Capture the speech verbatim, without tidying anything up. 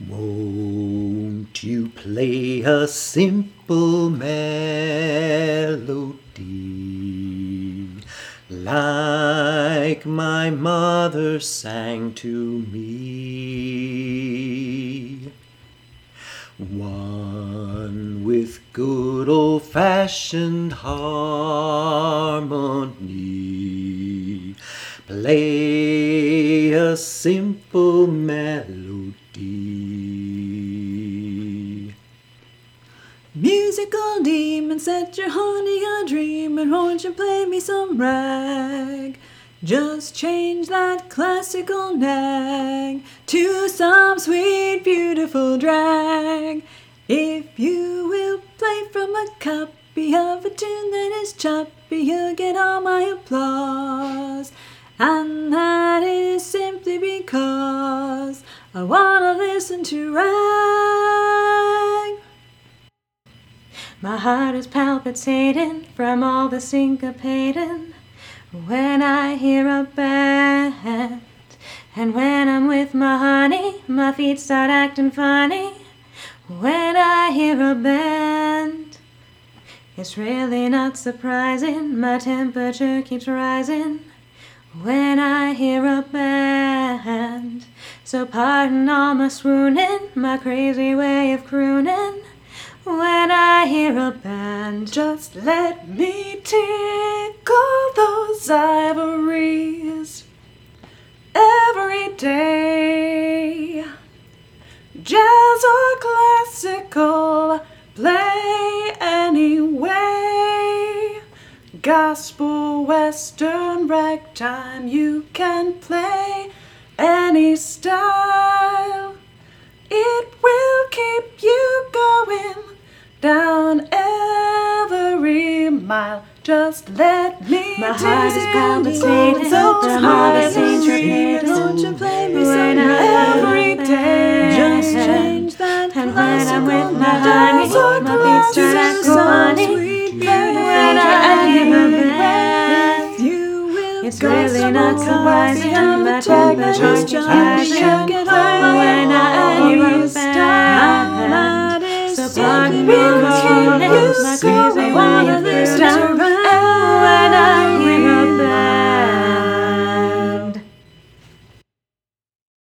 Won't you play a simple melody like my mother sang to me? One with good old-fashioned harmony. Play a simple melody. Musical demon, set your honey a-dreamin', won't you play me some rag? Just change that classical nag to some sweet, beautiful drag. If you will play from a copy of a tune that is choppy, you'll get all my applause. And that is simply because I wanna listen to rag. My heart is palpitating from all the syncopating when I hear a band. And when I'm with my honey, my feet start acting funny when I hear a band. It's really not surprising, my temperature keeps rising when I hear a band. So pardon all my swooning, my crazy way of crooning when I hear a band. Just let me tickle those ivories every day. Jazz or classical, play anyway. Gospel, western, ragtime, you can play any style. It will keep you going down every mile. Just let me My heart is palpitating, those the heart is ivories. won't you play me When some every band? day. Just change that And classical when I'm with my nag honey, to my feet start acting some funny sweet, when beautiful I hear a drag. band. You will It's go really some not more surprising, coffee my and a tag that temperature is keeps choppy, rising you'll get all my when I hear a applause. band. And that is So simply pardon me, because